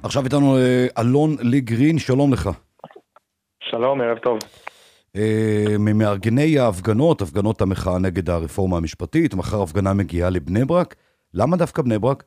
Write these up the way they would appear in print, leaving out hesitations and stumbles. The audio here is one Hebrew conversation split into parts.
עכשיו איתנו אלון לי גרין, שלום לך. שלום, ערב טוב. ממארגני ההפגנות, הפגנות המחאה נגד הרפורמה המשפטית, מחר הפגנה מגיעה לבני ברק. למה דווקא בני ברק?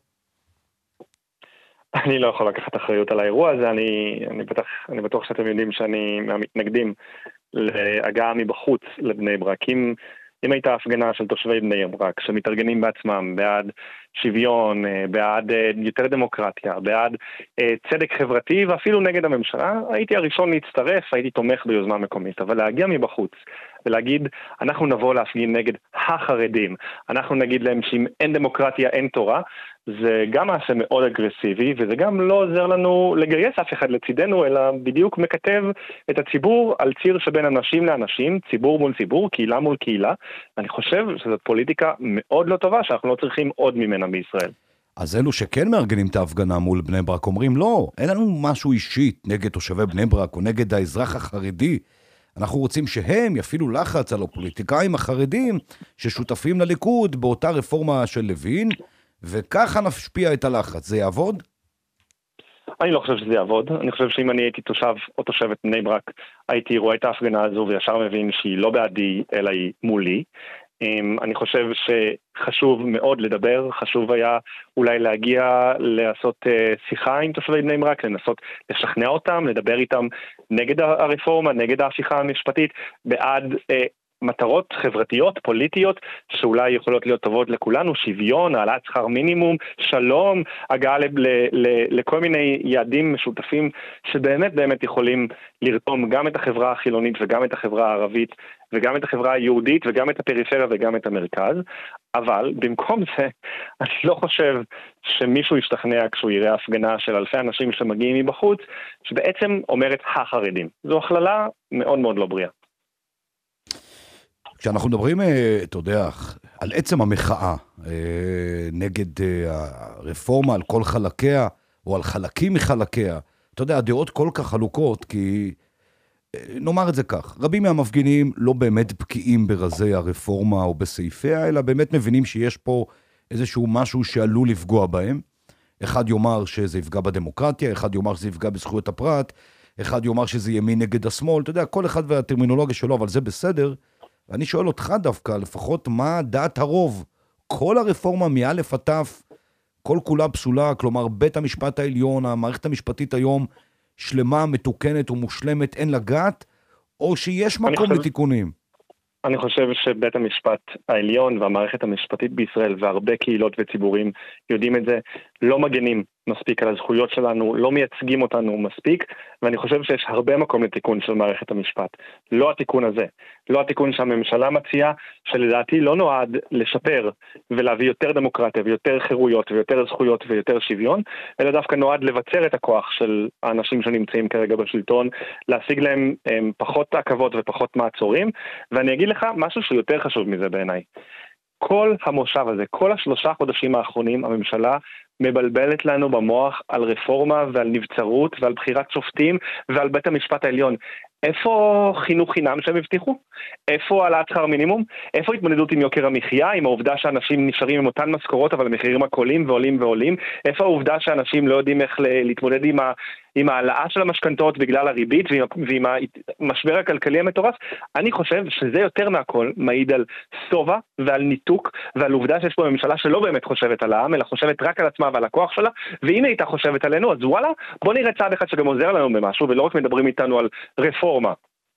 אני לא יכול לקחת אחריות על האירוע הזה, אני בטוח שאתם יודעים שאני מהמתנגדים להגעה מבחוץ לבני ברק. אם הייתה הפגנה של תושבי בני ברק שמתארגנים בעצמם בעד שוויון, בעד יותר דמוקרטיה, בעד צדק חברתי ואפילו נגד הממשלה, הייתי הראשון להצטרף, הייתי תומך ביוזמה מקומית. אבל להגיע מבחוץ ולהגיד, אנחנו נבוא להפגין נגד החרדים, אנחנו נגיד להם שאם אין דמוקרטיה אין תורה, זה גם מעשה מאוד אגרסיבי, וזה גם לא עוזר לנו לגייס אף אחד לצידנו, אלא בדיוק מקטב את הציבור על ציר שבין אנשים לאנשים, ציבור מול ציבור, קהילה מול קהילה. אני חושב שזאת פוליטיקה מאוד לא טובה, שאנחנו לא צריכים עוד ממנה בישראל. אז אלו שכן מארגנים את ההפגנה מול בני ברק אומרים, לא, אין לנו משהו אישית נגד תושבי בני ברק או נגד האזרח החרדי. אנחנו רוצים שהם יפעילו לחץ על הפוליטיקאים החרדים ששותפים לליכוד באותה רפורמה של לוין, וככה נשפיע את הלחץ. זה יעבוד? אני לא חושב שזה יעבוד. אני חושב שאם אני הייתי תושב או תושבת בני ברק, הייתי רואה את ההפגנה הזו וישר מבין שהיא לא בעדי, אלא היא מולי. אני חושב שחשוב מאוד לדבר, חשוב היה אולי להגיע לעשות שיחה עם תושבי בני ברק, לנסות לשכנע אותם, לדבר איתם נגד הרפורמה, נגד ההפיכה המשפטית, בעד מטרות חברתיות, פוליטיות, שאולי יכולות להיות טובות לכולנו, שוויון, העלאת שכר מינימום, שלום, הגעה לכל מיני יעדים משותפים, שבאמת באמת יכולים לרתום גם את החברה החילונית וגם את החברה הערבית, וגם את החברה היהודית וגם את הפריפריה וגם את המרכז. אבל במקום זה, אני לא חושב שמישהו ישתכנע כשהוא יראה הפגנה של אלפי אנשים שמגיעים מבחוץ, שבעצם אומרת החרדים. זו הכללה מאוד מאוד לא בריאה. כשאנחנו מדברים, אתה יודע, על עצם המחאה נגד הרפורמה על כל חלקיה, או על חלקים מחלקיה, אתה יודע, הדעות כל כך חלוקות, כי נאמר את זה כך, רבים מהמפגינים לא באמת בקיאים ברזי הרפורמה או בסעיפיה, אלא באמת מבינים שיש פה איזשהו משהו שעלול לפגוע בהם. אחד יאמר שזה יפגע בדמוקרטיה, אחד יאמר שזה יפגע בזכויות הפרט, אחד יאמר שזה ימין נגד השמאל, אתה יודע, כל אחד והטרמינולוגיה שלו, אבל זה בסדר. ואני שואל אותך דווקא, לפחות מה דעת הרוב? כל הרפורמה מאלף עד תף, כל כולה פסולה, כלומר בית המשפט העליון, המערכת המשפטית היום, שלמה, מתוקנת ומושלמת, אין לגעת, או שיש מקום לתיקונים? אני חושב שבית המשפט העליון והמערכת המשפטית בישראל והרבה קהילות וציבורים יודעים את זה, לא מגנים מספיק על הזכויות שלנו, לא מייצגים אותנו מספיק, ואני חושב שיש הרבה מקום לתיקון של מערכת המשפט. לא התיקון הזה, לא התיקון שהממשלה מציעה, שלדעתי לא נועד לשפר ולהביא יותר דמוקרטיה ויותר חירויות ויותר זכויות ויותר שוויון, אלא דווקא נועד לבצר את הכוח של האנשים שנמצאים כרגע בשלטון, להשיג להם פחות עכבות ופחות מעצורים, ואני אגיד לך משהו שיותר חשוב מזה בעיניי. כל המושב הזה, כל 3 חודשים האחרונים, הממשלה מבלבלת לנו במוח על רפורמה ועל נבצרות ועל בחירת שופטים ועל בית המשפט העליון. איפה חינוך חינם שהם הבטיחו? איפה העלאת שכר מינימום? איפה התמודדות עם יוקר המחיה, עם העובדה שאנשים נשארים עם אותן משכורות אבל המחירים עולים ועולים ועולים? איפה העובדה שאנשים לא יודעים איך להתמודד עם העלאה של המשכנתאות בגלל הריבית ועם המשבר הכלכלי המטורף? אני חושב שזה יותר מהכל מעיד על סובה ועל ניתוק ועל עובדה שיש פה ממשלה שלא באמת חושבת על העם, אלא חושבת רק על עצמה ועל הכוח שלה, ואם הייתה חושבת עלינו, אז וואלה, בוא נראה צעד אחד שגם עוזר לנו במשהו, ולא רק מדברים איתנו על רפורמה.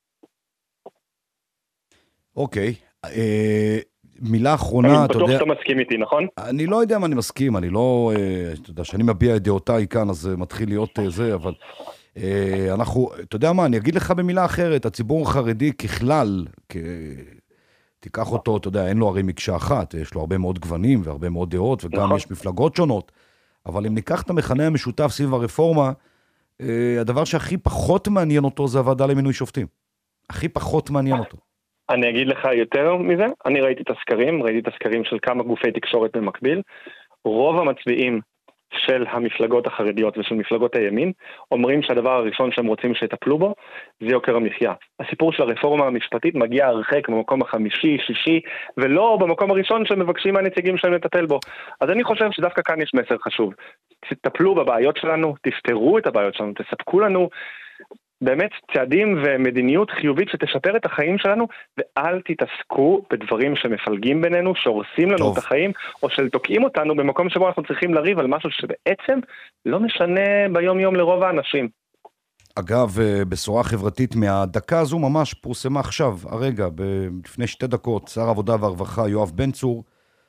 אוקיי, מילה אחרונה, אני בטוח שאתה מסכים איתי, נכון? אני לא יודע מה אני מסכים, אני לא, אתה יודע, שאני מביע את דעותיי כאן, אז מתחיל להיות זה, אבל אנחנו, אתה יודע מה, אני אגיד לך במילה אחרת, הציבור החרדי ככלל, תיקח אותו, אתה יודע, אין לו הרי מקשה אחת, יש לו הרבה מאוד גוונים והרבה מאוד דעות, וגם נכון. יש מפלגות שונות, אבל אם ניקח את המכנה המשותף סביב הרפורמה, הדבר שהכי פחות מעניין אותו זה הוועדה למינוי שופטים. הכי פחות מעניין אותו. אני אגיד לך יותר מזה, אני ראיתי את הסקרים של כמה גופי תקשורת במקביל, רוב המצביעים של המפלגות החרדיות ושל מפלגות הימין, אומרים שהדבר הראשון שהם רוצים שיטפלו בו זה יוקר המחיה. הסיפור של הרפורמה המשפטית מגיע הרחק במקום החמישי, שישי, ולא במקום הראשון שמבקשים מהנציגים שלהם לטפל בו. אז אני חושב שדווקא כאן יש מסר חשוב. תטפלו בבעיות שלנו, תפתרו את הבעיות שלנו, תספקו לנו באמת צעדים ומדיניות חיובית שתשפר את החיים שלנו, ואל תתעסקו בדברים שמפלגים בינינו, שהורסים לנו את החיים, או שתוקעים אותנו במקום שבו אנחנו צריכים לריב על משהו שבעצם לא משנה ביום יום לרוב האנשים. אגב, בשורה חברתית מהדקה הזו ממש פורסמה עכשיו, הרגע, לפני 2 דקות, שר העבודה והרווחה יואב בן צור,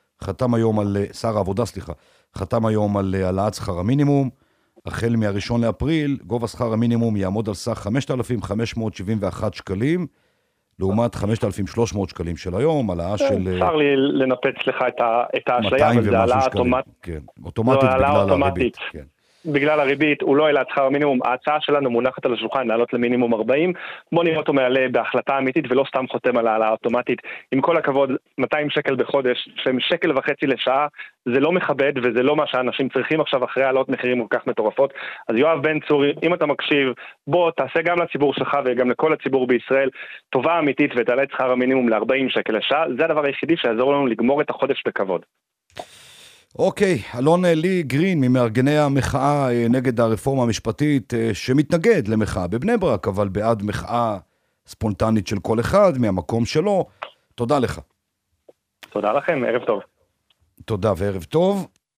חתם היום על העלאת שכר המינימום, החל מה-1 לאפריל, גובה שכר המינימום יעמוד על סך 5,571 שקלים, לעומת 5,300 שקלים של היום, העלאה של... אפשר לי לנפץ לך את האשליה, אבל זה העלאה אוטומטית. כן, אוטומטית בגלל הריבית. כן. בגלל הריבית, הוא לא העלה את שכר המינימום, ההצעה שלנו מונחת על השולחן, לעלות למינימום 40, בוא נראה אותו מעלה בהחלטה אמיתית, ולא סתם חותם על העלאה אוטומטית. עם כל הכבוד, 200 שקל בחודש, שהם 1.5 שקל לשעה, זה לא מכבד, וזה לא מה שאנשים צריכים עכשיו אחרי העלות מחירים כל כך מטורפות. אז יואב בן צור, אם אתה מקשיב, בוא תעשה גם לציבור שלך וגם לכל הציבור בישראל, טובה אמיתית ותעלה את שכר המינימום ל-40 שקל לשעה, זה הדבר היחידי שיעזור לנו לגמור את החודש בכבוד. אוקיי, אלון לי גרין ממארגני המחאה נגד הרפורמה המשפטית שמתנגד למחאה בבני ברק, אבל בעד מחאה ספונטנית של כל אחד מהמקום שלו. תודה לך. תודה לכם, ערב טוב. תודה וערב טוב.